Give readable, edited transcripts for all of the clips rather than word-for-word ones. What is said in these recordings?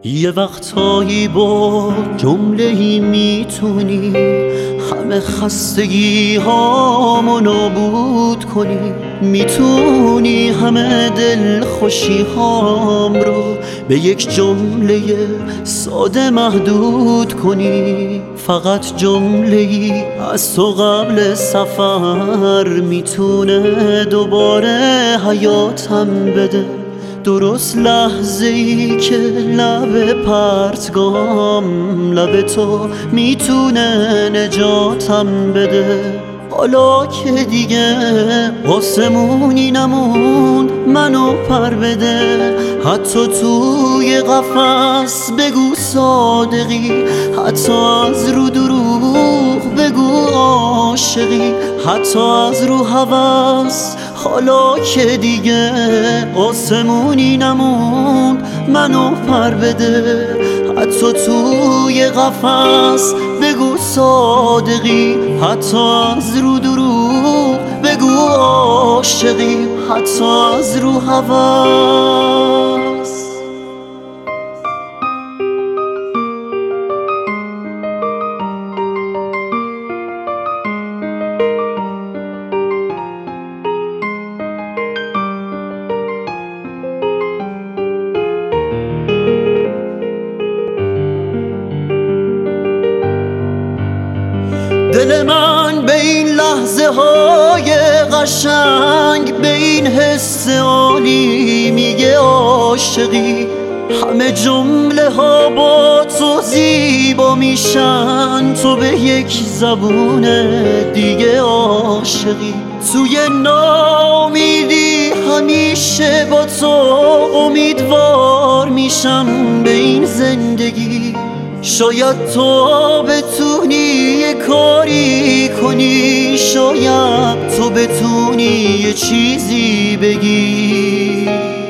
یه وقتایی با جمله‌ای میتونی همه خستگی هامو نابود کنی، میتونی همه دل خوشی هام رو به یک جمله ساده محدود کنی. فقط جمله‌ای از تو قبل سفر میتونه دوباره حیاتم بده. درست لحظه‌ای که لب پرتگام لب تو میتونه نجاتم بده. حالا که دیگه آسمونی نموند منو پر بده، حتی توی قفس بگو صادقی، حتی از رو دروغ بگو عاشقی، حتی از رو هوس. حالا که دیگه آسمونی نموند منو پر بده، حتی توی قفس بگو صادقی، حتی از رو دروغ بگو عاشقی، حتی از رو هوس. دل من به این لحظه های قشنگ، به این حس عالی میگه عاشقی. همه جمله ها با تو زیبا میشن، تو به یک زبون دیگه عاشقی. توی ناامیدی همیشه با تو امیدوار میشم به این زندگی. شاید تو بتونی یه کاری کنی، شاید تو بتونی یه چیزی بگی.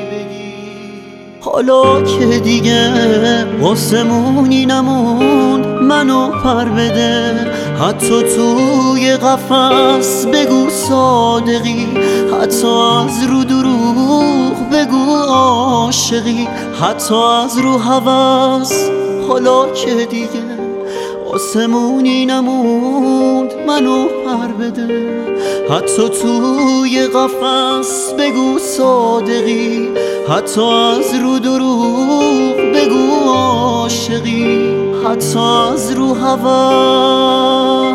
حالا که دیگه آسمونی نموند منو پر بده، حتی توی قفس بگو صادقی، حتی از رو دروغ بگو عاشقی، حتی از رو هوس. حالا که دیگه آسمونی نموند منو پر بده، حتی توی قفس بگو صادقی، حتی از رو دروغ بگو عاشقی، حتی از رو هوس.